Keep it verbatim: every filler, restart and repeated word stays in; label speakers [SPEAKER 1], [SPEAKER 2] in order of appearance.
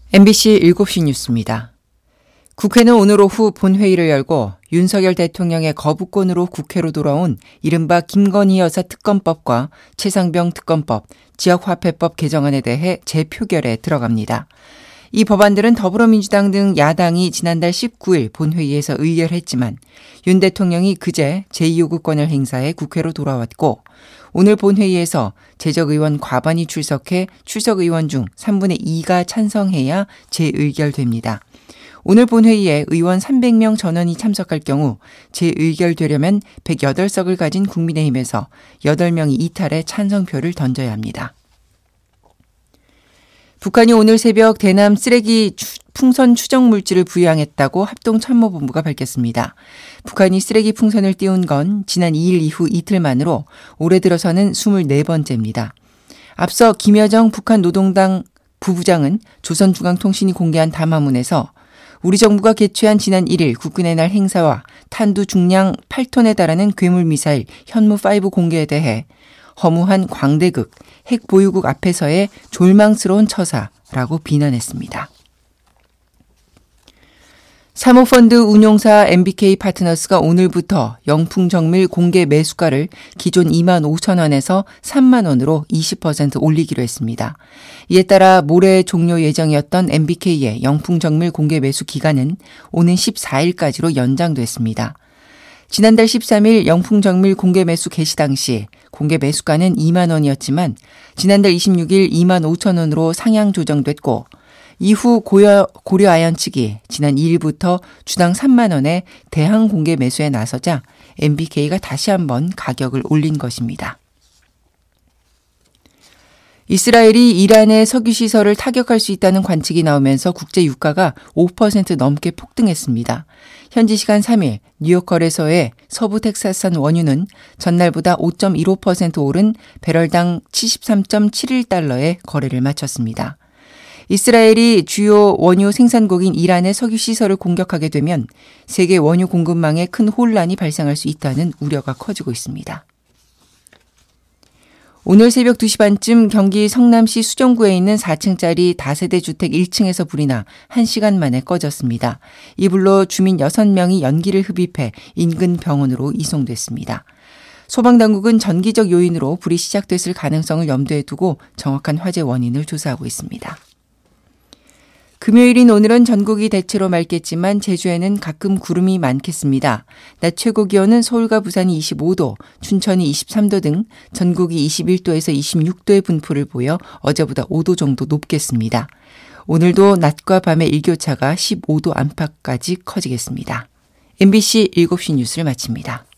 [SPEAKER 1] 엠비씨 일곱 시 뉴스입니다. 국회는 오늘 오후 본회의를 열고 윤석열 대통령의 거부권으로 국회로 돌아온 이른바 김건희 여사 특검법과 최상병 특검법, 지역화폐법 개정안에 대해 재표결에 들어갑니다. 이 법안들은 더불어민주당 등 야당이 지난달 십구 일 본회의에서 의결했지만 윤 대통령이 그제 제이 요구권을 행사해 국회로 돌아왔고 오늘 본회의에서 재적의원 과반이 출석해 출석의원 중 삼분의 이가 찬성해야 재의결됩니다. 오늘 본회의에 의원 삼백 명 전원이 참석할 경우 재의결되려면 백여덟 석을 가진 국민의힘에서 여덟 명이 이탈해 찬성표를 던져야 합니다. 북한이 오늘 새벽 대남 쓰레기 풍선 추정 물질을 부양했다고 합동참모본부가 밝혔습니다. 북한이 쓰레기 풍선을 띄운 건 지난 이 일 이후 이틀 만으로 올해 들어서는 스물네 번째입니다. 앞서 김여정 북한 노동당 부부장은 조선중앙통신이 공개한 담화문에서 우리 정부가 개최한 지난 일 일 국군의 날 행사와 탄두 중량 팔 톤에 달하는 괴물미사일 현무 오 공개에 대해 허무한 광대극, 핵보유국 앞에서의 졸망스러운 처사라고 비난했습니다. 사모펀드 운용사 엠비케이 파트너스가 오늘부터 영풍정밀 공개 매수가를 기존 이만 오천 원에서 삼만 원으로 이십 퍼센트 올리기로 했습니다. 이에 따라 모레 종료 예정이었던 엠비케이의 영풍정밀 공개 매수 기간은 오는 십사 일까지로 연장됐습니다. 지난달 십삼 일 영풍정밀 공개 매수 개시 당시 공개 매수가는 이만 원이었지만 지난달 이십육 일 이만 오천 원으로 상향 조정됐고 이후 고려, 고려아연 측이 지난 이 일부터 주당 삼만 원의 대항 공개 매수에 나서자 엠비케이가 다시 한번 가격을 올린 것입니다. 이스라엘이 이란의 석유시설을 타격할 수 있다는 관측이 나오면서 국제 유가가 오 퍼센트 넘게 폭등했습니다. 현지 시간 삼 일 뉴욕 거래소의 서부 텍사스산 원유는 전날보다 오 점 일오 퍼센트 오른 배럴당 칠십삼 점 칠일 달러에 거래를 마쳤습니다. 이스라엘이 주요 원유 생산국인 이란의 석유시설을 공격하게 되면 세계 원유 공급망에 큰 혼란이 발생할 수 있다는 우려가 커지고 있습니다. 오늘 새벽 두 시 반쯤 경기 성남시 수정구에 있는 사 층짜리 다세대 주택 일 층에서 불이 나 한 시간 만에 꺼졌습니다. 이 불로 주민 여섯 명이 연기를 흡입해 인근 병원으로 이송됐습니다. 소방당국은 전기적 요인으로 불이 시작됐을 가능성을 염두에 두고 정확한 화재 원인을 조사하고 있습니다. 금요일인 오늘은 전국이 대체로 맑겠지만 제주에는 가끔 구름이 많겠습니다. 낮 최고 기온은 서울과 부산이 이십오 도, 춘천이 이십삼 도 등 전국이 이십일 도에서 이십육 도의 분포를 보여 어제보다 오 도 정도 높겠습니다. 오늘도 낮과 밤의 일교차가 십오 도 안팎까지 커지겠습니다. 엠비씨 일곱 시 뉴스를 마칩니다.